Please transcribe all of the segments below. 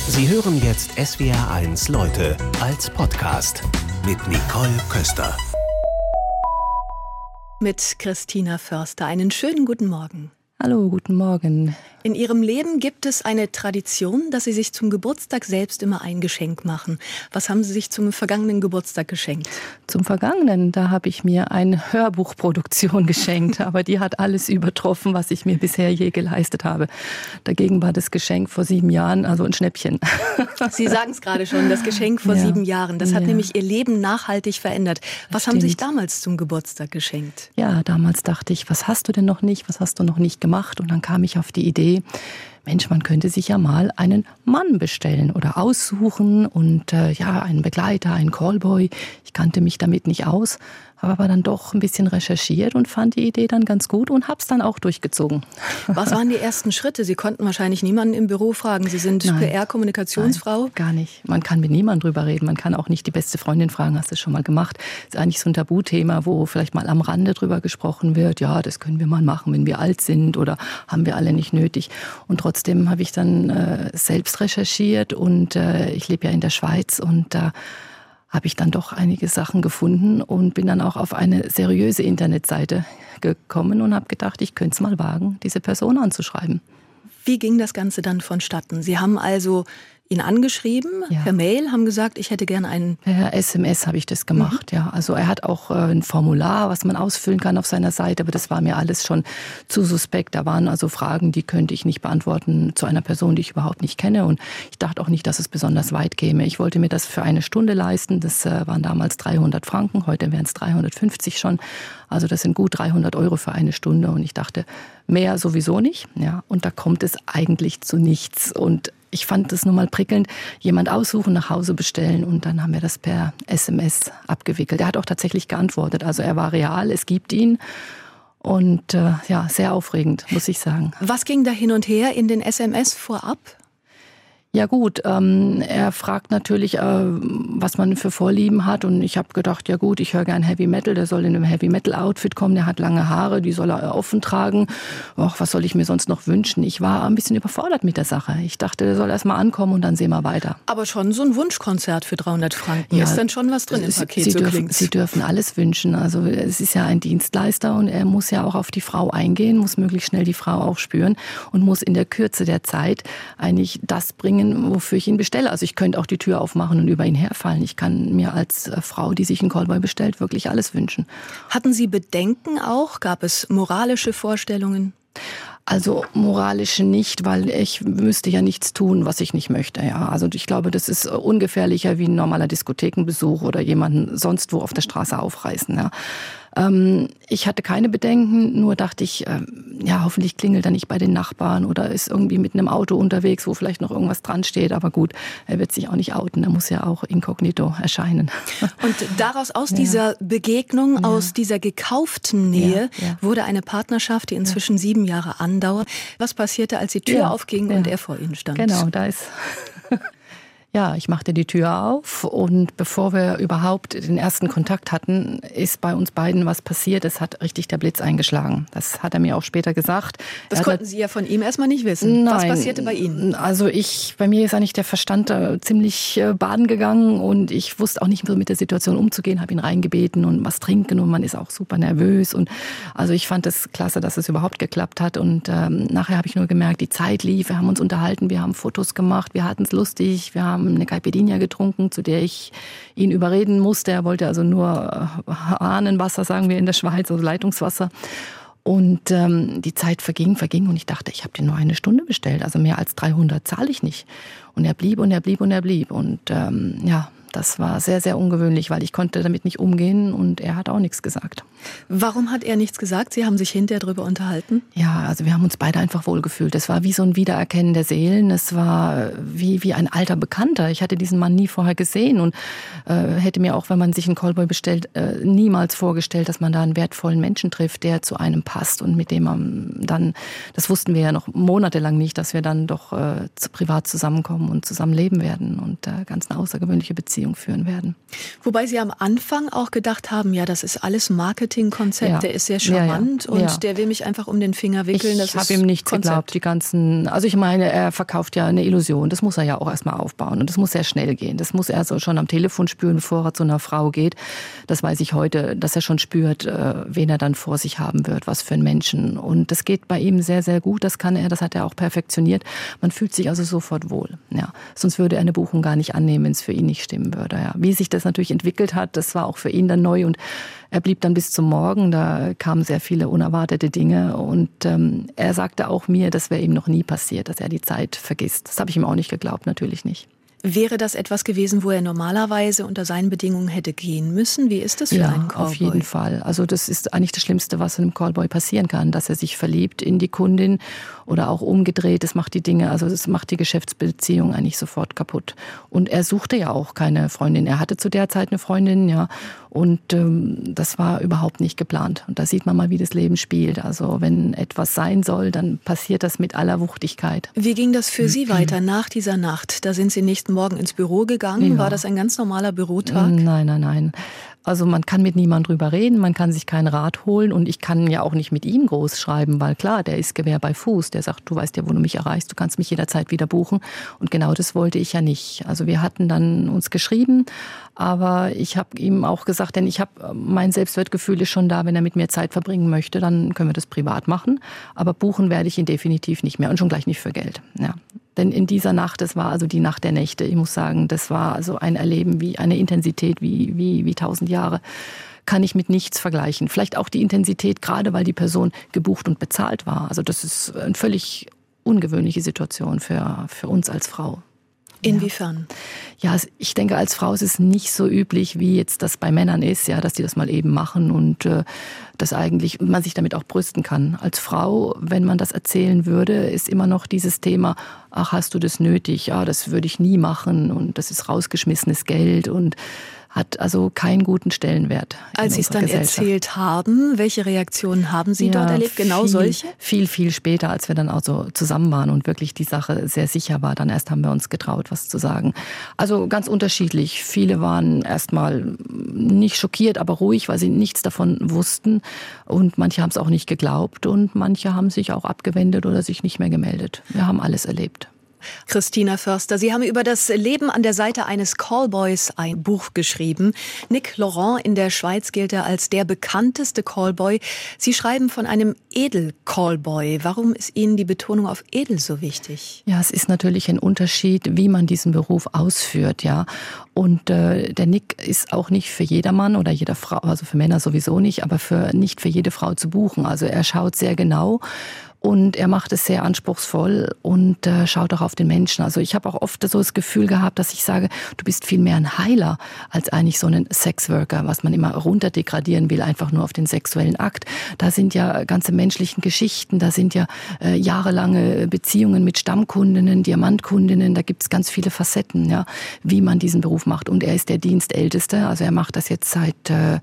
Sie hören jetzt SWR1 Leute als Podcast mit Nicole Köster. Mit Christina Förster. Einen schönen guten Morgen. Hallo, guten Morgen. In Ihrem Leben gibt es eine Tradition, dass Sie sich zum Geburtstag selbst immer ein Geschenk machen. Was haben Sie sich zum vergangenen Geburtstag geschenkt? Zum vergangenen, da habe ich mir eine Hörbuchproduktion geschenkt, aber die hat alles übertroffen, was ich mir bisher je geleistet habe. Dagegen war das Geschenk vor 7 Jahren also ein Schnäppchen. Sie sagen es gerade schon, das Geschenk vor 7 Jahren. Das hat nämlich Ihr Leben nachhaltig verändert. Was haben Sie sich damals zum Geburtstag geschenkt? Ja, damals dachte ich, was hast du denn noch nicht, was hast du noch nicht gemacht? Und dann kam ich auf die Idee, Mensch, man könnte sich ja mal einen Mann bestellen oder aussuchen und einen Begleiter, einen Callboy. Ich kannte mich damit nicht aus, habe aber dann doch ein bisschen recherchiert und fand die Idee dann ganz gut und habe es dann auch durchgezogen. Was waren die ersten Schritte? Sie konnten wahrscheinlich niemanden im Büro fragen. Sie sind PR-Kommunikationsfrau. Nein, gar nicht. Man kann mit niemandem drüber reden. Man kann auch nicht die beste Freundin fragen, hast du das schon mal gemacht? Das ist eigentlich so ein Tabuthema, wo vielleicht mal am Rande drüber gesprochen wird. Ja, das können wir mal machen, wenn wir alt sind oder haben wir alle nicht nötig. Und trotzdem habe ich dann selbst recherchiert und ich lebe ja in der Schweiz und da habe ich dann doch einige Sachen gefunden und bin dann auch auf eine seriöse Internetseite gekommen und habe gedacht, ich könnte es mal wagen, diese Person anzuschreiben. Wie ging das Ganze dann vonstatten? Sie haben also ihn angeschrieben, per Mail, haben gesagt, ich hätte gerne einen... Per SMS habe ich das gemacht, ja. Also er hat auch ein Formular, was man ausfüllen kann auf seiner Seite, aber das war mir alles schon zu suspekt. Da waren also Fragen, die könnte ich nicht beantworten zu einer Person, die ich überhaupt nicht kenne. Und ich dachte auch nicht, dass es besonders weit käme. Ich wollte mir das für eine Stunde leisten. Das waren damals 300 Franken, heute wären es 350 schon. Also das sind gut 300 € für eine Stunde. Und ich dachte, mehr sowieso nicht. Ja. Und da kommt es eigentlich zu nichts. Und ich fand das nun mal prickelnd, jemand aussuchen, nach Hause bestellen und dann haben wir das per SMS abgewickelt. Er hat auch tatsächlich geantwortet, also er war real, es gibt ihn und sehr aufregend, muss ich sagen. Was ging da hin und her in den SMS vorab? Ja gut, er fragt natürlich, was man für Vorlieben hat und ich habe gedacht, ja gut, ich höre gern Heavy Metal, der soll in einem Heavy Metal Outfit kommen, der hat lange Haare, die soll er offen tragen. Och, was soll ich mir sonst noch wünschen? Ich war ein bisschen überfordert mit der Sache. Ich dachte, der soll erst mal ankommen und dann sehen wir weiter. Aber schon so ein Wunschkonzert für 300 Franken, ist dann schon was drin im Paket, Sie dürfen alles wünschen, also es ist ja ein Dienstleister und er muss ja auch auf die Frau eingehen, muss möglichst schnell die Frau auch spüren und muss in der Kürze der Zeit eigentlich das bringen, wofür ich ihn bestelle. Also ich könnte auch die Tür aufmachen und über ihn herfallen. Ich kann mir als Frau, die sich einen Callboy bestellt, wirklich alles wünschen. Hatten Sie Bedenken auch? Gab es moralische Vorstellungen? Also moralische nicht, weil ich müsste ja nichts tun, was ich nicht möchte. Ja. Also ich glaube, das ist ungefährlicher wie ein normaler Diskothekenbesuch oder jemanden sonst wo auf der Straße aufreißen. Ja. Ich hatte keine Bedenken, nur dachte ich, hoffentlich klingelt er nicht bei den Nachbarn oder ist irgendwie mit einem Auto unterwegs, wo vielleicht noch irgendwas dran steht. Aber gut, er wird sich auch nicht outen, er muss ja auch inkognito erscheinen. Und daraus, aus dieser Begegnung, aus dieser gekauften Nähe, wurde eine Partnerschaft, die inzwischen 7 Jahre andauert. Was passierte, als die Tür aufging und er vor Ihnen stand? Genau, da ist... Ja, ich machte die Tür auf und bevor wir überhaupt den ersten Kontakt hatten, ist bei uns beiden was passiert. Es hat richtig der Blitz eingeschlagen. Das hat er mir auch später gesagt. Das konnten Sie ja von ihm erstmal nicht wissen. Nein, was passierte bei Ihnen? Also bei mir ist eigentlich der Verstand ziemlich baden gegangen und ich wusste auch nicht mehr mit der Situation umzugehen, habe ihn reingebeten und was trinken und man ist auch super nervös. Und also ich fand es klasse, dass es überhaupt geklappt hat und nachher habe ich nur gemerkt, die Zeit lief, wir haben uns unterhalten, wir haben Fotos gemacht, wir hatten es lustig, wir haben eine Caipirinha getrunken, zu der ich ihn überreden musste. Er wollte also nur Hahnenwasser, sagen wir in der Schweiz, also Leitungswasser. Und die Zeit verging und ich dachte, ich habe den nur eine Stunde bestellt, also mehr als 300 zahle ich nicht. Und er blieb und er blieb und er blieb und das war sehr, sehr ungewöhnlich, weil ich konnte damit nicht umgehen und er hat auch nichts gesagt. Warum hat er nichts gesagt? Sie haben sich hinterher darüber unterhalten? Ja, also wir haben uns beide einfach wohlgefühlt. Es war wie so ein Wiedererkennen der Seelen. Es war wie ein alter Bekannter. Ich hatte diesen Mann nie vorher gesehen und hätte mir auch, wenn man sich einen Callboy bestellt, niemals vorgestellt, dass man da einen wertvollen Menschen trifft, der zu einem passt und mit dem man dann, das wussten wir ja noch monatelang nicht, dass wir dann doch privat zusammenkommen und zusammen leben werden und ganz eine außergewöhnliche Beziehung Beziehung führen werden. Wobei Sie am Anfang auch gedacht haben, ja, das ist alles Marketingkonzept, der ist sehr charmant und der will mich einfach um den Finger wickeln. Ich habe ihm nichts geglaubt, also ich meine, er verkauft ja eine Illusion, das muss er ja auch erstmal aufbauen und das muss sehr schnell gehen. Das muss er so schon am Telefon spüren, bevor er zu einer Frau geht. Das weiß ich heute, dass er schon spürt, wen er dann vor sich haben wird, was für einen Menschen. Und das geht bei ihm sehr, sehr gut, das hat er auch perfektioniert. Man fühlt sich also sofort wohl. Ja. Sonst würde er eine Buchung gar nicht annehmen, wenn es für ihn nicht stimmen würde. Ja. Wie sich das natürlich entwickelt hat, das war auch für ihn dann neu und er blieb dann bis zum Morgen, da kamen sehr viele unerwartete Dinge und er sagte auch mir, das wäre ihm noch nie passiert, dass er die Zeit vergisst. Das habe ich ihm auch nicht geglaubt, natürlich nicht. Wäre das etwas gewesen, wo er normalerweise unter seinen Bedingungen hätte gehen müssen? Wie ist das für einen Callboy? Auf jeden Fall. Also das ist eigentlich das Schlimmste, was einem Callboy passieren kann, dass er sich verliebt in die Kundin oder auch umgedreht. Das macht die Dinge, also das macht die Geschäftsbeziehung eigentlich sofort kaputt. Und er suchte ja auch keine Freundin. Er hatte zu der Zeit eine Freundin, ja. Und das war überhaupt nicht geplant. Und da sieht man mal, wie das Leben spielt. Also wenn etwas sein soll, dann passiert das mit aller Wuchtigkeit. Wie ging das für Sie weiter nach dieser Nacht? Da sind Sie nächsten Morgen ins Büro gegangen. Ja. War das ein ganz normaler Bürotag? Nein. Also man kann mit niemandem drüber reden, man kann sich keinen Rat holen und ich kann ja auch nicht mit ihm groß schreiben, weil klar, der ist Gewehr bei Fuß. Der sagt, du weißt ja, wo du mich erreichst, du kannst mich jederzeit wieder buchen. Und genau das wollte ich ja nicht. Also wir hatten dann uns geschrieben, aber ich habe ihm auch gesagt, denn mein Selbstwertgefühl ist schon da, wenn er mit mir Zeit verbringen möchte, dann können wir das privat machen. Aber buchen werde ich ihn definitiv nicht mehr und schon gleich nicht für Geld. Ja. Denn in dieser Nacht, das war also die Nacht der Nächte, ich muss sagen, das war also ein Erleben wie eine Intensität wie 1000 Jahre. Kann ich mit nichts vergleichen. Vielleicht auch die Intensität, gerade weil die Person gebucht und bezahlt war. Also das ist eine völlig ungewöhnliche Situation für uns als Frau. Inwiefern? Ja, ich denke, als Frau ist es nicht so üblich, wie jetzt das bei Männern ist, ja, dass die das mal eben machen und dass eigentlich man sich damit auch brüsten kann. Als Frau, wenn man das erzählen würde, ist immer noch dieses Thema, ach, hast du das nötig? Ja, das würde ich nie machen und das ist rausgeschmissenes Geld und hat also keinen guten Stellenwert. Als Sie es dann erzählt haben, welche Reaktionen haben Sie dort erlebt? Genau solche? Viel später, als wir dann auch so zusammen waren und wirklich die Sache sehr sicher war. Dann erst haben wir uns getraut, was zu sagen. Also ganz unterschiedlich. Viele waren erstmal nicht schockiert, aber ruhig, weil sie nichts davon wussten. Und manche haben es auch nicht geglaubt und manche haben sich auch abgewendet oder sich nicht mehr gemeldet. Wir haben alles erlebt. Christina Förster, Sie haben über das Leben an der Seite eines Callboys ein Buch geschrieben. Nick Laurent in der Schweiz gilt er als der bekannteste Callboy. Sie schreiben von einem Edel-Callboy. Warum ist Ihnen die Betonung auf edel so wichtig? Ja, es ist natürlich ein Unterschied, wie man diesen Beruf ausführt, ja. Und der Nick ist auch nicht für jedermann oder jeder Frau, also für Männer sowieso nicht, aber nicht für jede Frau zu buchen. Also er schaut sehr genau. Und er macht es sehr anspruchsvoll und schaut auch auf den Menschen. Also ich habe auch oft so das Gefühl gehabt, dass ich sage, du bist viel mehr ein Heiler als eigentlich so ein Sexworker, was man immer runterdegradieren will, einfach nur auf den sexuellen Akt. Da sind ja ganze menschlichen Geschichten, da sind ja jahrelange Beziehungen mit Stammkundinnen, Diamantkundinnen, da gibt es ganz viele Facetten, ja, wie man diesen Beruf macht. Und er ist der Dienstälteste, also er macht das jetzt seit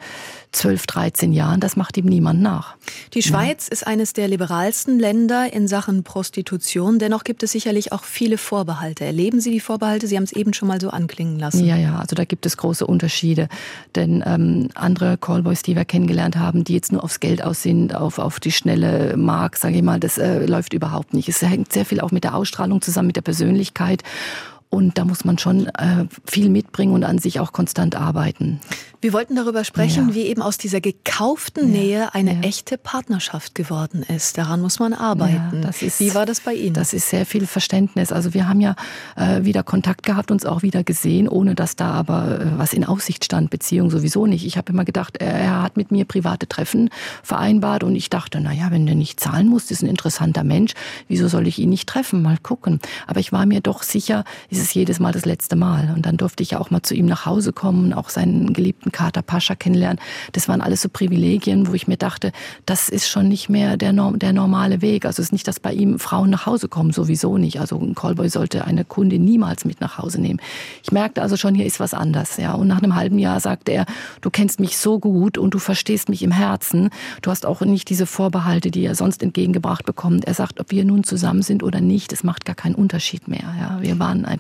12, 13 Jahren, das macht ihm niemand nach. Die Schweiz ist eines der liberalsten Länder in Sachen Prostitution. Dennoch gibt es sicherlich auch viele Vorbehalte. Erleben Sie die Vorbehalte? Sie haben es eben schon mal so anklingen lassen. Ja, also da gibt es große Unterschiede. Denn andere Callboys, die wir kennengelernt haben, die jetzt nur aufs Geld aus sind, auf die schnelle Mark, sage ich mal, das läuft überhaupt nicht. Es hängt sehr viel auch mit der Ausstrahlung zusammen, mit der Persönlichkeit. Und da muss man schon viel mitbringen und an sich auch konstant arbeiten. Wir wollten darüber sprechen, wie eben aus dieser gekauften Nähe eine echte Partnerschaft geworden ist. Daran muss man arbeiten. Ja, wie war das bei Ihnen? Das ist sehr viel Verständnis. Also wir haben ja wieder Kontakt gehabt, uns auch wieder gesehen, ohne dass da aber was in Aussicht stand, Beziehung sowieso nicht. Ich habe immer gedacht, er hat mit mir private Treffen vereinbart und ich dachte, naja, wenn der nicht zahlen muss, ist ein interessanter Mensch, wieso soll ich ihn nicht treffen? Mal gucken. Aber ich war mir doch sicher, ist es jedes Mal das letzte Mal. Und dann durfte ich ja auch mal zu ihm nach Hause kommen, auch seinen geliebten Kater Pascha kennenlernen. Das waren alles so Privilegien, wo ich mir dachte, das ist schon nicht mehr der normale Weg. Also es ist nicht, dass bei ihm Frauen nach Hause kommen, sowieso nicht. Also ein Callboy sollte eine Kundin niemals mit nach Hause nehmen. Ich merkte also schon, hier ist was anders. Ja. Und nach einem halben Jahr sagte er, du kennst mich so gut und du verstehst mich im Herzen. Du hast auch nicht diese Vorbehalte, die er sonst entgegengebracht bekommt. Er sagt, ob wir nun zusammen sind oder nicht, das macht gar keinen Unterschied mehr. Ja. Wir waren einfach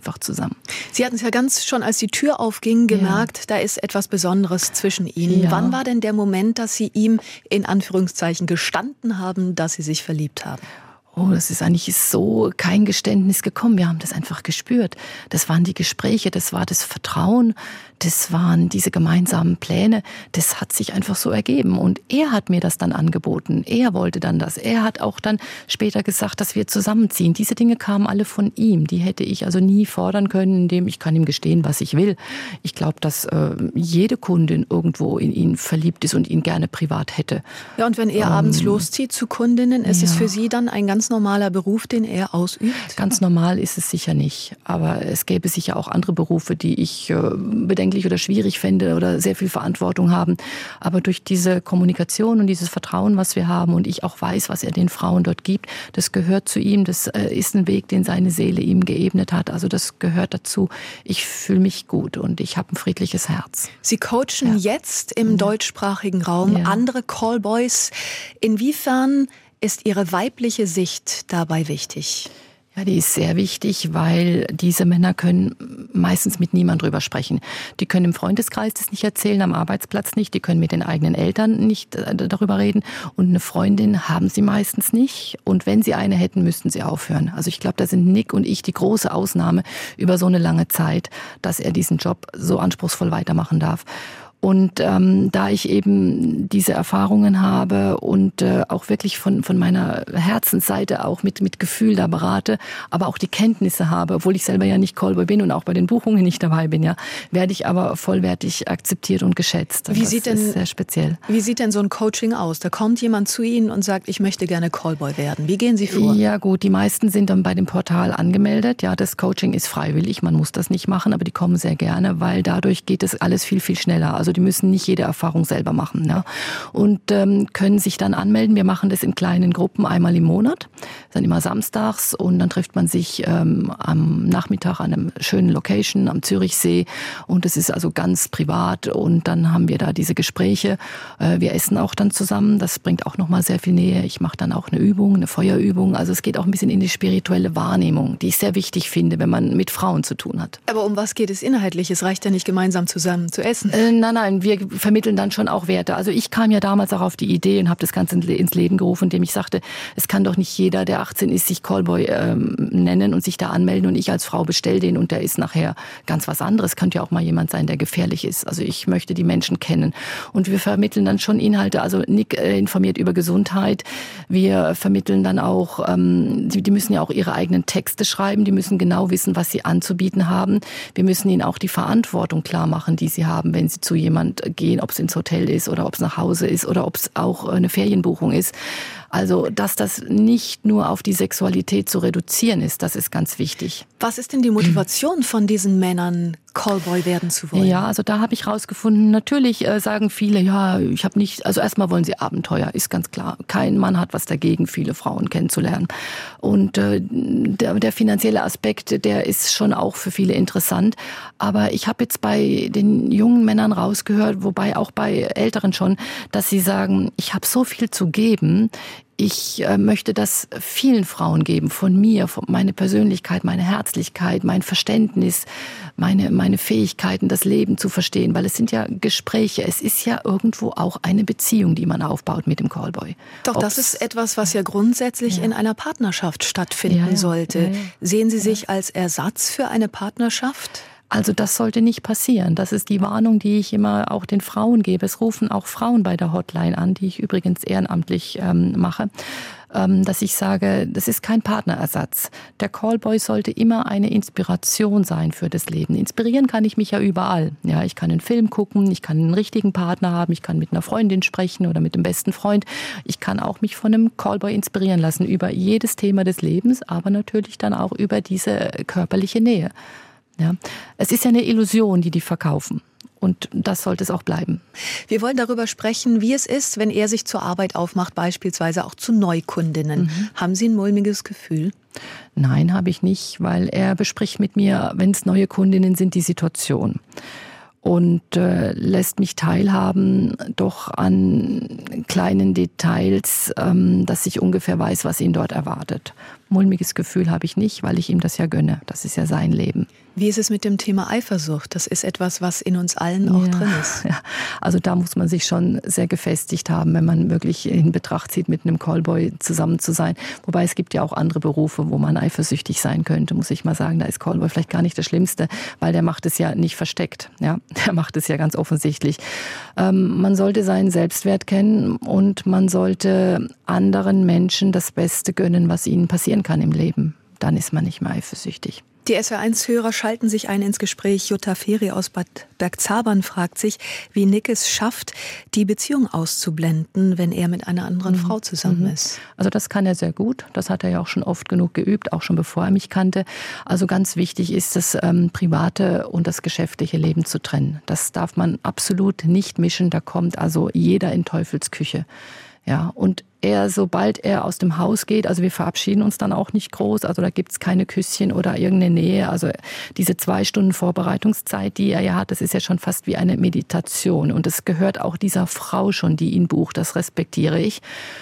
einfach zusammen. Sie hatten es ja ganz schon, als die Tür aufging, gemerkt, da ist etwas Besonderes zwischen Ihnen. Ja. Wann war denn der Moment, dass Sie ihm in Anführungszeichen gestanden haben, dass Sie sich verliebt haben? Oh, das ist eigentlich so kein Geständnis gekommen. Wir haben das einfach gespürt. Das waren die Gespräche, das war das Vertrauen, das waren diese gemeinsamen Pläne. Das hat sich einfach so ergeben. Und er hat mir das dann angeboten. Er wollte dann das. Er hat auch dann später gesagt, dass wir zusammenziehen. Diese Dinge kamen alle von ihm. Die hätte ich also nie fordern können, indem ich kann ihm gestehen, was ich will. Ich glaube, dass jede Kundin irgendwo in ihn verliebt ist und ihn gerne privat hätte. Ja, und wenn er abends loszieht zu Kundinnen, ist es für Sie dann ein ganz normaler Beruf, den er ausübt? Ganz normal ist es sicher nicht. Aber es gäbe sicher auch andere Berufe, die ich bedenklich oder schwierig fände oder sehr viel Verantwortung haben. Aber durch diese Kommunikation und dieses Vertrauen, was wir haben und ich auch weiß, was er den Frauen dort gibt, das gehört zu ihm. Das ist ein Weg, den seine Seele ihm geebnet hat. Also das gehört dazu. Ich fühle mich gut und ich habe ein friedliches Herz. Sie coachen jetzt im deutschsprachigen Raum andere Callboys. Inwiefern ist Ihre weibliche Sicht dabei wichtig? Ja, die ist sehr wichtig, weil diese Männer können meistens mit niemand drüber sprechen. Die können im Freundeskreis das nicht erzählen, am Arbeitsplatz nicht, die können mit den eigenen Eltern nicht darüber reden und eine Freundin haben sie meistens nicht und wenn sie eine hätten, müssten sie aufhören. Also ich glaube, da sind Nick und ich die große Ausnahme über so eine lange Zeit, dass er diesen Job so anspruchsvoll weitermachen darf. Und da ich eben diese Erfahrungen habe und auch wirklich von meiner Herzensseite auch mit Gefühl da berate, aber auch die Kenntnisse habe, obwohl ich selber ja nicht Callboy bin und auch bei den Buchungen nicht dabei bin, ja, werde ich aber vollwertig akzeptiert und geschätzt. Und das ist sehr speziell. Wie sieht denn so ein Coaching aus? Da kommt jemand zu Ihnen und sagt, ich möchte gerne Callboy werden. Wie gehen Sie vor? Ja gut, die meisten sind dann bei dem Portal angemeldet. Ja, das Coaching ist freiwillig, man muss das nicht machen, aber die kommen sehr gerne, weil dadurch geht es alles viel, viel schneller. Also die müssen nicht jede Erfahrung selber machen. Ja. Und können sich dann anmelden. Wir machen das in kleinen Gruppen einmal im Monat. Das sind immer samstags und dann trifft man sich am Nachmittag an einem schönen Location am Zürichsee und es ist also ganz privat und dann haben wir da diese Gespräche. Wir essen auch dann zusammen. Das bringt auch nochmal sehr viel Nähe. Ich mache dann auch eine Übung, eine Feuerübung. Also es geht auch ein bisschen in die spirituelle Wahrnehmung, die ich sehr wichtig finde, wenn man mit Frauen zu tun hat. Aber um was geht es inhaltlich? Es reicht ja nicht, gemeinsam zusammen zu essen. Nein, wir vermitteln dann schon auch Werte. Also ich kam ja damals auch auf die Idee und habe das Ganze ins Leben gerufen, indem ich sagte, es kann doch nicht jeder, der 18 ist, sich Callboy nennen und sich da anmelden und ich als Frau bestelle den und der ist nachher ganz was anderes. Könnte ja auch mal jemand sein, der gefährlich ist. Also ich möchte die Menschen kennen. Und wir vermitteln dann schon Inhalte. Also Nick informiert über Gesundheit. Wir vermitteln dann auch, die müssen ja auch ihre eigenen Texte schreiben. Die müssen genau wissen, was sie anzubieten haben. Wir müssen ihnen auch die Verantwortung klar machen, die sie haben, wenn sie zu jemand gehen, ob es ins Hotel ist oder ob es nach Hause ist oder ob es auch eine Ferienbuchung ist. Also, dass das nicht nur auf die Sexualität zu reduzieren ist, das ist ganz wichtig. Was ist denn die Motivation von diesen Männern, Callboy werden zu wollen? Ja, also da habe ich rausgefunden, natürlich sagen viele, ja, ich habe nicht, also erstmal wollen sie Abenteuer, ist ganz klar. Kein Mann hat was dagegen, viele Frauen kennenzulernen. Und der finanzielle Aspekt, der ist schon auch für viele interessant. Aber ich habe jetzt bei den jungen Männern rausgehört, wobei auch bei Älteren schon, dass sie sagen, ich habe so viel zu geben, ich möchte das vielen Frauen geben, von mir, von meine Persönlichkeit, meine Herzlichkeit, mein Verständnis, meine Fähigkeiten, das Leben zu verstehen, weil es sind ja Gespräche, es ist ja irgendwo auch eine Beziehung, die man aufbaut mit dem Callboy. Doch das ist etwas, was ja grundsätzlich in einer Partnerschaft stattfinden sollte. Sehen Sie sich als Ersatz für eine Partnerschaft? Also das sollte nicht passieren. Das ist die Warnung, die ich immer auch den Frauen gebe. Es rufen auch Frauen bei der Hotline an, die ich übrigens ehrenamtlich mache, dass ich sage, das ist kein Partnerersatz. Der Callboy sollte immer eine Inspiration sein für das Leben. Inspirieren kann ich mich ja überall. Ja, ich kann einen Film gucken, ich kann einen richtigen Partner haben, ich kann mit einer Freundin sprechen oder mit dem besten Freund. Ich kann auch mich von einem Callboy inspirieren lassen über jedes Thema des Lebens, aber natürlich dann auch über diese körperliche Nähe. Ja, es ist ja eine Illusion, die verkaufen. Und das sollte es auch bleiben. Wir wollen darüber sprechen, wie es ist, wenn er sich zur Arbeit aufmacht, beispielsweise auch zu Neukundinnen. Haben Sie ein mulmiges Gefühl? Nein, habe ich nicht, weil er bespricht mit mir, wenn es neue Kundinnen sind, die Situation. Und lässt mich teilhaben doch an kleinen Details, dass ich ungefähr weiß, was ihn dort erwartet. mulmiges Gefühl habe ich nicht, weil ich ihm das ja gönne. Das ist ja sein Leben. Wie ist es mit dem Thema Eifersucht? Das ist etwas, was in uns allen auch drin ist. Ja. Also da muss man sich schon sehr gefestigt haben, wenn man wirklich in Betracht zieht, mit einem Callboy zusammen zu sein. Wobei es gibt ja auch andere Berufe, wo man eifersüchtig sein könnte, muss ich mal sagen. Da ist Callboy vielleicht gar nicht das Schlimmste, weil der macht es ja nicht versteckt. Ja? Der macht es ja ganz offensichtlich. Man sollte seinen Selbstwert kennen und man sollte anderen Menschen das Beste gönnen, was ihnen passieren kann im Leben. Dann ist man nicht mehr eifersüchtig. Die SWR1-Hörer schalten sich ein ins Gespräch. Jutta Feri aus Bad Bergzabern fragt sich, wie Nick es schafft, die Beziehung auszublenden, wenn er mit einer anderen Frau zusammen ist. Also das kann er sehr gut. Das hat er ja auch schon oft genug geübt, auch schon bevor er mich kannte. Also ganz wichtig ist, das private und das geschäftliche Leben zu trennen. Das darf man absolut nicht mischen. Da kommt also jeder in Teufelsküche. Ja, und sobald er aus dem Haus geht, also wir verabschieden uns dann auch nicht groß, also da gibt's keine Küsschen oder irgendeine Nähe. Also diese 2 Stunden Vorbereitungszeit, die er ja hat, das ist ja schon fast wie eine Meditation. Und es gehört auch dieser Frau schon, die ihn bucht, das respektiere ich.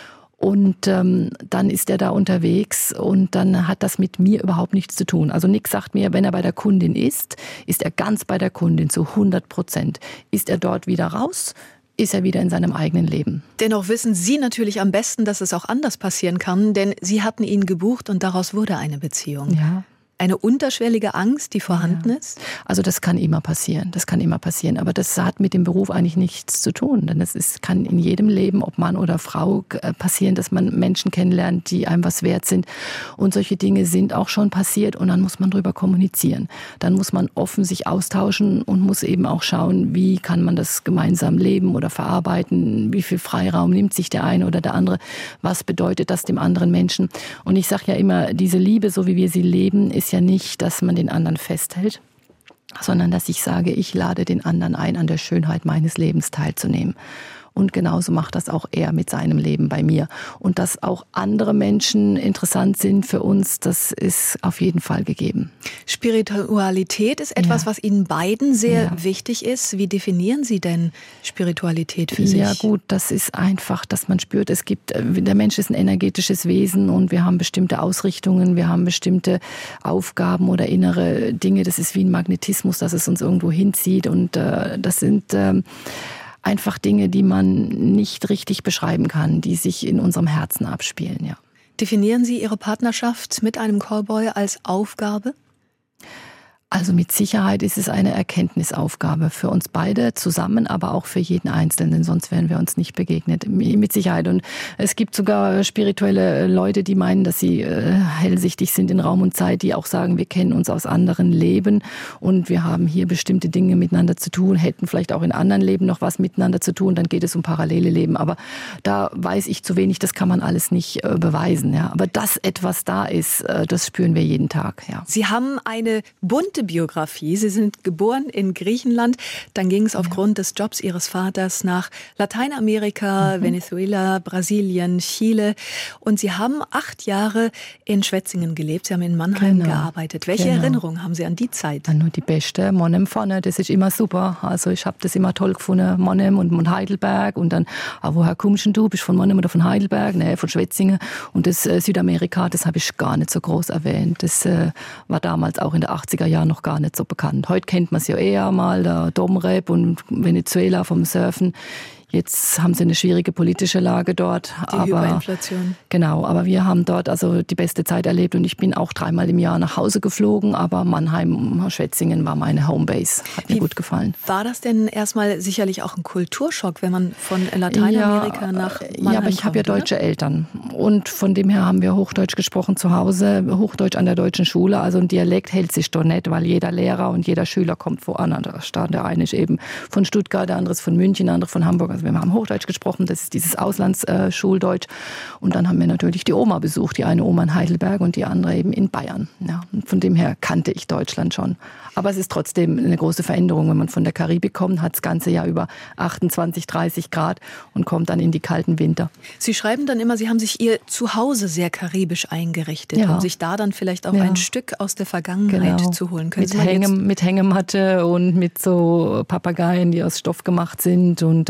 Und dann ist er da unterwegs und dann hat das mit mir überhaupt nichts zu tun. Also Nick sagt mir, wenn er bei der Kundin ist er ganz bei der Kundin zu 100%. Ist er dort wieder raus, ist er wieder in seinem eigenen Leben. Dennoch wissen Sie natürlich am besten, dass es auch anders passieren kann, denn Sie hatten ihn gebucht und daraus wurde eine Beziehung. Ja. Eine unterschwellige Angst, die vorhanden ist? Also das kann immer passieren, aber das hat mit dem Beruf eigentlich nichts zu tun. Denn kann in jedem Leben, ob Mann oder Frau, passieren, dass man Menschen kennenlernt, die einem was wert sind. Und solche Dinge sind auch schon passiert und dann muss man drüber kommunizieren. Dann muss man offen sich austauschen und muss eben auch schauen, wie kann man das gemeinsam leben oder verarbeiten, wie viel Freiraum nimmt sich der eine oder der andere, was bedeutet das dem anderen Menschen. Und ich sage ja immer, diese Liebe, so wie wir sie leben, ist ja nicht, dass man den anderen festhält, sondern dass ich sage, ich lade den anderen ein, an der Schönheit meines Lebens teilzunehmen. Und genauso macht das auch er mit seinem Leben bei mir. Und dass auch andere Menschen interessant sind für uns, das ist auf jeden Fall gegeben. Spiritualität ist etwas, was Ihnen beiden sehr wichtig ist. Wie definieren Sie denn Spiritualität für sich? Ja gut, das ist einfach, dass man spürt, der Mensch ist ein energetisches Wesen und wir haben bestimmte Ausrichtungen, wir haben bestimmte Aufgaben oder innere Dinge. Das ist wie ein Magnetismus, dass es uns irgendwo hinzieht und das sind einfach Dinge, die man nicht richtig beschreiben kann, die sich in unserem Herzen abspielen, ja. Definieren Sie Ihre Partnerschaft mit einem Callboy als Aufgabe? Also mit Sicherheit ist es eine Erkenntnisaufgabe für uns beide zusammen, aber auch für jeden Einzelnen, sonst wären wir uns nicht begegnet, mit Sicherheit. Und es gibt sogar spirituelle Leute, die meinen, dass sie hellsichtig sind in Raum und Zeit, die auch sagen, wir kennen uns aus anderen Leben und wir haben hier bestimmte Dinge miteinander zu tun, hätten vielleicht auch in anderen Leben noch was miteinander zu tun, dann geht es um parallele Leben. Aber da weiß ich zu wenig, das kann man alles nicht beweisen. Ja. Aber dass etwas da ist, das spüren wir jeden Tag. Ja. Sie haben eine bunte Biografie. Sie sind geboren in Griechenland. Dann ging es aufgrund des Jobs Ihres Vaters nach Lateinamerika, Venezuela, Brasilien, Chile. Und Sie haben 8 Jahre in Schwetzingen gelebt. Sie haben in Mannheim gearbeitet. Welche Erinnerungen haben Sie an die Zeit? Nur die beste. Monheim vorne, das ist immer super. Also ich habe das immer toll gefunden. Monheim und Heidelberg. Und dann, woher kommst du? Bist du von Monheim oder von Heidelberg? Nee, von Schwetzingen. Und das Südamerika, das habe ich gar nicht so groß erwähnt. Das war damals auch in den 80er Jahren noch gar nicht so bekannt. Heute kennt man es ja eher mal, der Domrep und Venezuela vom Surfen. Jetzt haben sie eine schwierige politische Lage dort. Die Hyperinflation. Genau, aber wir haben dort also die beste Zeit erlebt und ich bin auch 3-mal im Jahr nach Hause geflogen, aber Mannheim, Schwetzingen war meine Homebase. Hat mir gut gefallen. War das denn erstmal sicherlich auch ein Kulturschock, wenn man von Lateinamerika nach Mannheim Ja, aber ich habe ja deutsche Eltern und von dem her haben wir Hochdeutsch gesprochen zu Hause, Hochdeutsch an der deutschen Schule, also ein Dialekt hält sich doch nicht, weil jeder Lehrer und jeder Schüler kommt woanders. Der eine ist eben von Stuttgart, der andere ist von München, der andere von Hamburg. Also wir haben Hochdeutsch gesprochen, das ist dieses Auslandsschuldeutsch. Und dann haben wir natürlich die Oma besucht, die eine Oma in Heidelberg und die andere eben in Bayern. Ja, und von dem her kannte ich Deutschland schon. Aber es ist trotzdem eine große Veränderung, wenn man von der Karibik kommt, hat das ganze Jahr über 28, 30 Grad und kommt dann in die kalten Winter. Sie schreiben dann immer, Sie haben sich Ihr Zuhause sehr karibisch eingerichtet, um sich da dann vielleicht auch ein Stück aus der Vergangenheit zu holen. Mit Hängematte und mit so Papageien, die aus Stoff gemacht sind und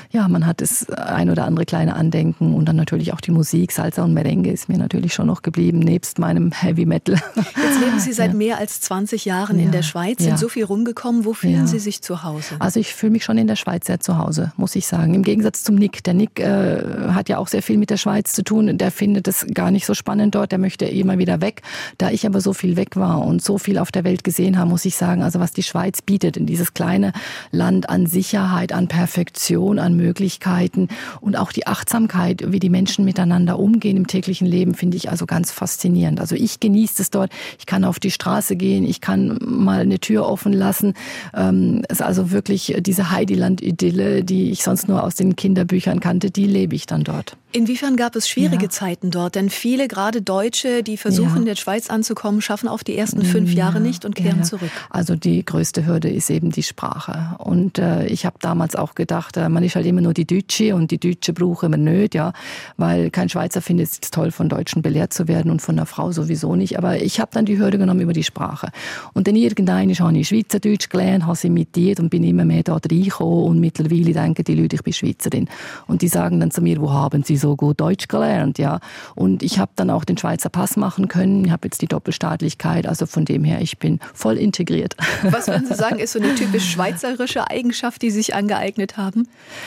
ja, man hat das ein oder andere kleine Andenken und dann natürlich auch die Musik. Salsa und Merengue ist mir natürlich schon noch geblieben, nebst meinem Heavy Metal. Jetzt leben Sie seit mehr als 20 Jahren in der Schweiz, sind so viel rumgekommen. Wo fühlen Sie sich zu Hause? Also ich fühle mich schon in der Schweiz sehr zu Hause, muss ich sagen. Im Gegensatz zum Nick. Der Nick hat ja auch sehr viel mit der Schweiz zu tun. Der findet es gar nicht so spannend dort. Der möchte immer wieder weg. Da ich aber so viel weg war und so viel auf der Welt gesehen habe, muss ich sagen, also was die Schweiz bietet in dieses kleine Land an Sicherheit, an Perfektion, an Möglichkeiten und auch die Achtsamkeit, wie die Menschen miteinander umgehen im täglichen Leben, finde ich also ganz faszinierend. Also ich genieße es dort. Ich kann auf die Straße gehen. Ich kann mal eine Tür offen lassen. Es ist also wirklich diese Heidiland-Idylle, die ich sonst nur aus den Kinderbüchern kannte, die lebe ich dann dort. Inwiefern gab es schwierige Zeiten dort? Denn viele, gerade Deutsche, die versuchen, in der Schweiz anzukommen, schaffen auch die ersten 5 Jahre nicht und kehren zurück. Also die größte Hürde ist eben die Sprache. Und ich habe damals auch gedacht, man ist halt immer nur die Deutsche und die Deutsche brauchen wir nicht, ja, weil kein Schweizer findet es toll, von Deutschen belehrt zu werden und von einer Frau sowieso nicht. Aber ich habe dann die Hürde genommen über die Sprache. Und dann irgendwann habe ich Schweizerdeutsch gelernt, habe es imitiert und bin immer mehr dort reingekommen. Und mittlerweile denken die Leute, ich bin Schweizerin. Und die sagen dann zu mir, wo haben Sie so gut Deutsch gelernt, ja. Und ich habe dann auch den Schweizer Pass machen können. Ich habe jetzt die Doppelstaatlichkeit. Also von dem her, ich bin voll integriert. Was würden Sie sagen, ist so eine typisch schweizerische Eigenschaft, die Sie sich angeeignet haben?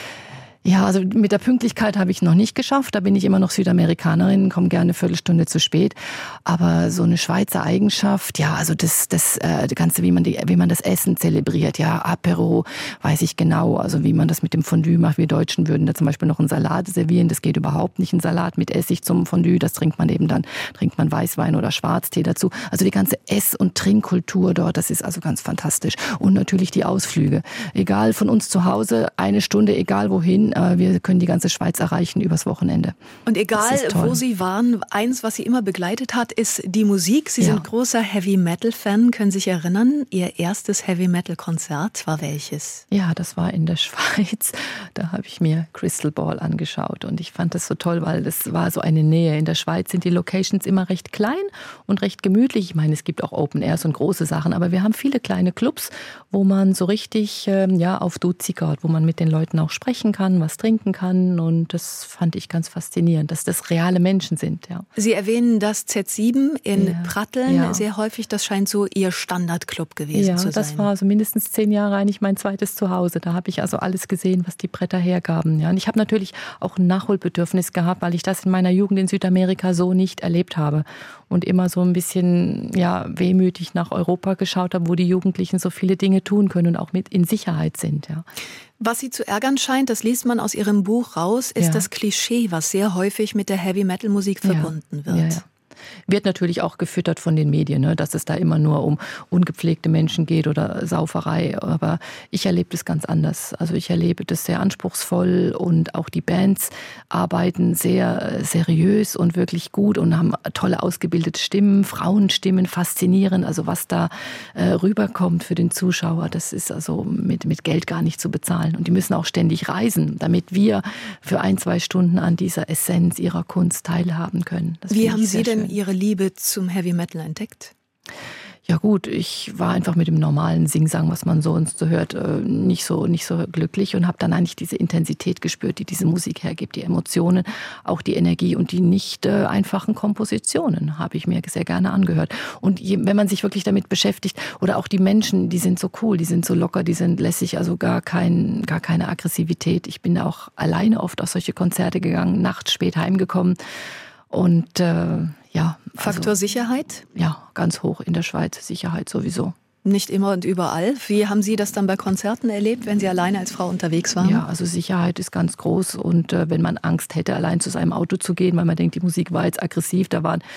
Ja, also mit der Pünktlichkeit habe ich noch nicht geschafft. Da bin ich immer noch Südamerikanerin, komme gerne eine Viertelstunde zu spät. Aber so eine Schweizer Eigenschaft, ja, also das Ganze, wie man das Essen zelebriert, ja, Apero, weiß ich genau. Also wie man das mit dem Fondue macht. Wir Deutschen würden da zum Beispiel noch einen Salat servieren. Das geht überhaupt nicht. Ein Salat mit Essig zum Fondue, das trinkt man Weißwein oder Schwarztee dazu. Also die ganze Ess- und Trinkkultur dort, das ist also ganz fantastisch. Und natürlich die Ausflüge. Egal von uns zu Hause, 1 Stunde, egal wohin. Wir können die ganze Schweiz erreichen übers Wochenende. Und egal, wo Sie waren, eins, was Sie immer begleitet hat, ist die Musik. Sie sind großer Heavy-Metal-Fan, können sich erinnern. Ihr erstes Heavy-Metal-Konzert war welches? Ja, das war in der Schweiz. Da habe ich mir Crystal Ball angeschaut und ich fand das so toll, weil das war so eine Nähe. In der Schweiz sind die Locations immer recht klein und recht gemütlich. Ich meine, es gibt auch Open Airs und große Sachen, aber wir haben viele kleine Clubs, wo man so richtig auf Duzi geht, wo man mit den Leuten auch sprechen kann, was trinken kann und das fand ich ganz faszinierend, dass das reale Menschen sind. Ja. Sie erwähnen das Z7 in Pratteln sehr häufig, das scheint so Ihr Standardclub gewesen zu sein. Ja, das war also mindestens 10 Jahre eigentlich mein zweites Zuhause. Da habe ich also alles gesehen, was die Bretter hergaben. Ja. Und ich habe natürlich auch ein Nachholbedürfnis gehabt, weil ich das in meiner Jugend in Südamerika so nicht erlebt habe und immer so ein bisschen wehmütig nach Europa geschaut habe, wo die Jugendlichen so viele Dinge tun können und auch mit in Sicherheit sind. Ja. Was Sie zu ärgern scheint, das liest man aus Ihrem Buch raus, ist das Klischee, was sehr häufig mit der Heavy-Metal-Musik verbunden wird. Ja. Wird natürlich auch gefüttert von den Medien, ne? Dass es da immer nur um ungepflegte Menschen geht oder Sauferei. Aber ich erlebe das ganz anders. Also ich erlebe das sehr anspruchsvoll und auch die Bands arbeiten sehr seriös und wirklich gut und haben tolle ausgebildete Stimmen, Frauenstimmen, faszinierend. Also was da rüberkommt für den Zuschauer, das ist also mit Geld gar nicht zu bezahlen. Und die müssen auch ständig reisen, damit wir für 1-2 Stunden an dieser Essenz ihrer Kunst teilhaben können. Wie haben Sie denn Ihre Liebe zum Heavy Metal entdeckt? Ja gut, ich war einfach mit dem normalen Singsang, was man so uns so hört, nicht so glücklich und habe dann eigentlich diese Intensität gespürt, die diese Musik hergibt, die Emotionen, auch die Energie und die nicht einfachen Kompositionen habe ich mir sehr gerne angehört. Und wenn man sich wirklich damit beschäftigt oder auch die Menschen, die sind so cool, die sind so locker, die sind lässig, also gar keine Aggressivität. Ich bin auch alleine oft auf solche Konzerte gegangen, nachts spät heimgekommen und Faktor Sicherheit? Ja, ganz hoch in der Schweiz, Sicherheit sowieso. Nicht immer und überall. Wie haben Sie das dann bei Konzerten erlebt, wenn Sie alleine als Frau unterwegs waren? Ja, also Sicherheit ist ganz groß und wenn man Angst hätte, allein zu seinem Auto zu gehen, weil man denkt, die Musik war jetzt aggressiv, da waren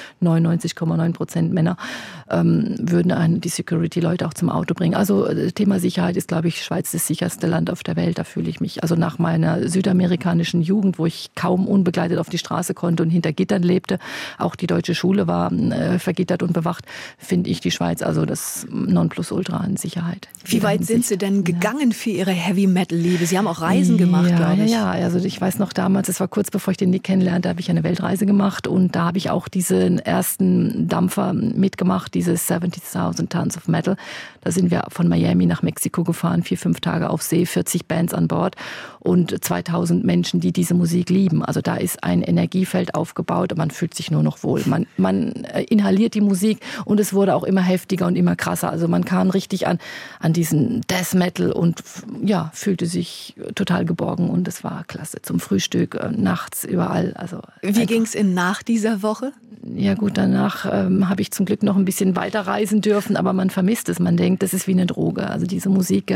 99,9% Männer, würden einen die Security-Leute auch zum Auto bringen. Also Thema Sicherheit ist, glaube ich, Schweiz das sicherste Land auf der Welt. Da fühle ich mich, also nach meiner südamerikanischen Jugend, wo ich kaum unbegleitet auf die Straße konnte und hinter Gittern lebte, auch die deutsche Schule war vergittert und bewacht, finde ich die Schweiz also das Nonplusultra Nonplusultra an Sicherheit. Wie weit sind Sie denn gegangen für Ihre Heavy-Metal-Liebe? Sie haben auch Reisen gemacht, glaube ich. Ja, also ich weiß noch damals, das war kurz bevor ich den Nick kennenlernte, habe ich eine Weltreise gemacht und da habe ich auch diesen ersten Dampfer mitgemacht, dieses 70,000 Tons of Metal. Da sind wir von Miami nach Mexiko gefahren, 4-5 Tage auf See, 40 Bands an Bord und 2000 Menschen, die diese Musik lieben. Also da ist ein Energiefeld aufgebaut und man fühlt sich nur noch wohl. Man inhaliert die Musik und es wurde auch immer heftiger und immer krasser. Also man kam richtig an diesen Death Metal und ja, fühlte sich total geborgen und es war klasse. Zum Frühstück, nachts, überall. Also wie ging es Ihnen nach dieser Woche? Ja gut, danach habe ich zum Glück noch ein bisschen weiter reisen dürfen, aber man vermisst es. Man denkt, das ist wie eine Droge. Also diese Musik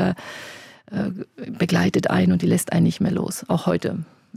begleitet einen und die lässt einen nicht mehr los. Auch heute.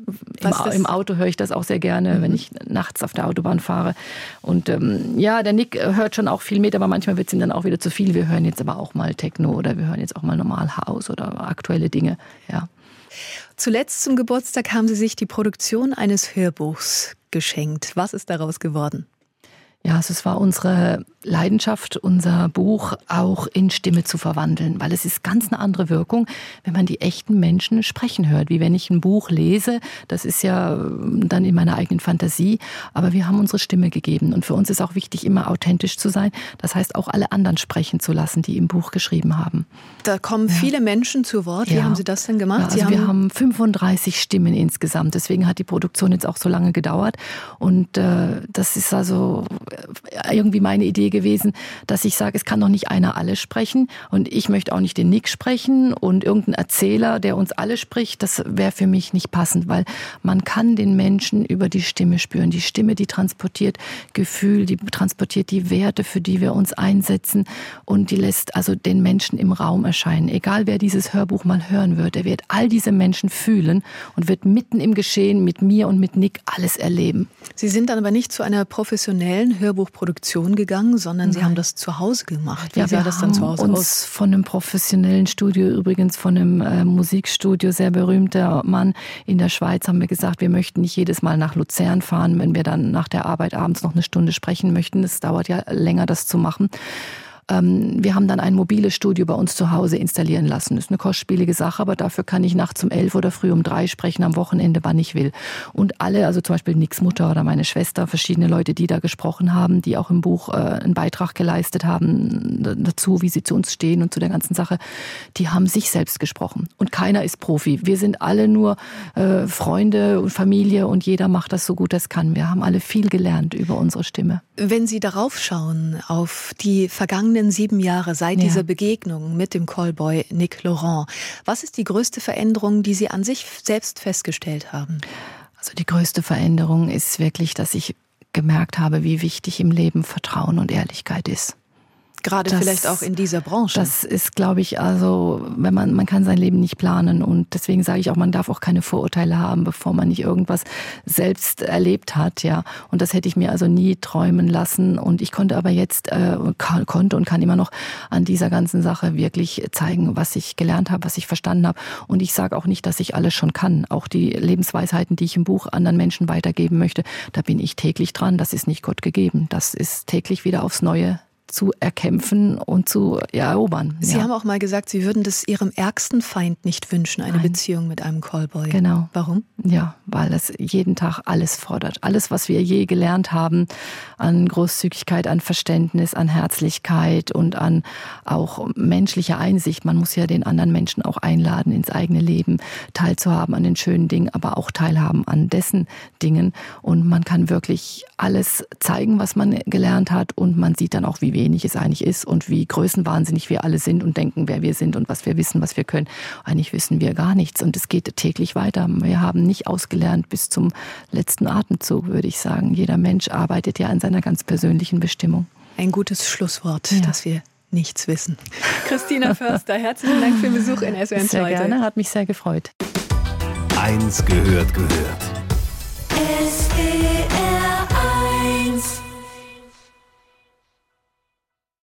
Im Auto höre ich das auch sehr gerne, wenn ich nachts auf der Autobahn fahre. Und der Nick hört schon auch viel mit, aber manchmal wird es ihm dann auch wieder zu viel. Wir hören jetzt aber auch mal Techno oder wir hören jetzt auch mal normal House oder aktuelle Dinge. Ja. Zuletzt zum Geburtstag haben Sie sich die Produktion eines Hörbuchs geschenkt. Was ist daraus geworden? Ja, also es war unsere Leidenschaft, unser Buch auch in Stimme zu verwandeln, weil es ist ganz eine andere Wirkung, wenn man die echten Menschen sprechen hört, wie wenn ich ein Buch lese. Das ist ja dann in meiner eigenen Fantasie, aber wir haben unsere Stimme gegeben und für uns ist auch wichtig, immer authentisch zu sein. Das heißt, auch alle anderen sprechen zu lassen, die im Buch geschrieben haben. Da kommen viele Menschen zu Wort. Wie haben Sie das denn gemacht? Ja, also wir haben 35 Stimmen insgesamt, deswegen hat die Produktion jetzt auch so lange gedauert und das ist also irgendwie meine Idee gewesen, dass ich sage, es kann doch nicht einer alle sprechen und ich möchte auch nicht den Nick sprechen und irgendein Erzähler, der uns alle spricht, das wäre für mich nicht passend, weil man kann den Menschen über die Stimme spüren. Die Stimme, die transportiert Gefühl, die transportiert die Werte, für die wir uns einsetzen und die lässt also den Menschen im Raum erscheinen. Egal, wer dieses Hörbuch mal hören wird, er wird all diese Menschen fühlen und wird mitten im Geschehen mit mir und mit Nick alles erleben. Sie sind dann aber nicht zu einer professionellen Hörbuchproduktion gegangen, sondern Sie haben das zu Hause gemacht. Wie sah das dann zu Hause aus? Wir haben uns von einem professionellen Studio, übrigens von einem Musikstudio, sehr berühmter Mann in der Schweiz, haben wir gesagt, wir möchten nicht jedes Mal nach Luzern fahren, wenn wir dann nach der Arbeit abends noch eine Stunde sprechen möchten. Es dauert ja länger, das zu machen. Wir haben dann ein mobiles Studio bei uns zu Hause installieren lassen. Das ist eine kostspielige Sache, aber dafür kann ich nachts um 11 oder früh um 3 sprechen, am Wochenende, wann ich will. Und alle, also zum Beispiel Nicks Mutter oder meine Schwester, verschiedene Leute, die da gesprochen haben, die auch im Buch einen Beitrag geleistet haben dazu, wie sie zu uns stehen und zu der ganzen Sache, die haben sich selbst gesprochen. Und keiner ist Profi. Wir sind alle nur Freunde und Familie und jeder macht das so gut es kann. Wir haben alle viel gelernt über unsere Stimme. Wenn Sie darauf schauen, auf die vergangenen 7 Jahre seit dieser Begegnung mit dem Callboy Nick Laurent, was ist die größte Veränderung, die Sie an sich selbst festgestellt haben? Also die größte Veränderung ist wirklich, dass ich gemerkt habe, wie wichtig im Leben Vertrauen und Ehrlichkeit ist. Gerade vielleicht auch in dieser Branche. Das ist, glaube ich, also, wenn man kann sein Leben nicht planen und deswegen sage ich auch, man darf auch keine Vorurteile haben, bevor man nicht irgendwas selbst erlebt hat, ja. Und das hätte ich mir also nie träumen lassen und ich konnte aber jetzt, konnte und kann immer noch an dieser ganzen Sache wirklich zeigen, was ich gelernt habe, was ich verstanden habe. Und ich sage auch nicht, dass ich alles schon kann. Auch die Lebensweisheiten, die ich im Buch anderen Menschen weitergeben möchte, da bin ich täglich dran. Das ist nicht Gott gegeben. Das ist täglich wieder aufs Neue zu erkämpfen und zu erobern. Sie haben auch mal gesagt, Sie würden das Ihrem ärgsten Feind nicht wünschen, eine Beziehung mit einem Callboy. Genau. Warum? Ja, weil es jeden Tag alles fordert. Alles, was wir je gelernt haben, an Großzügigkeit, an Verständnis, an Herzlichkeit und an auch menschlicher Einsicht. Man muss ja den anderen Menschen auch einladen, ins eigene Leben teilzuhaben an den schönen Dingen, aber auch teilhaben an dessen Dingen. Und man kann wirklich alles zeigen, was man gelernt hat und man sieht dann auch, wie wenig es eigentlich ist und wie größenwahnsinnig wir alle sind und denken, wer wir sind und was wir wissen, was wir können. Eigentlich wissen wir gar nichts und es geht täglich weiter. Wir haben nicht ausgelernt bis zum letzten Atemzug, würde ich sagen. Jeder Mensch arbeitet ja an seiner ganz persönlichen Bestimmung. Ein gutes Schlusswort, dass wir nichts wissen. Christina Förster, herzlichen Dank für den Besuch in SWR2. Sehr gerne, hat mich sehr gefreut. Eins gehört.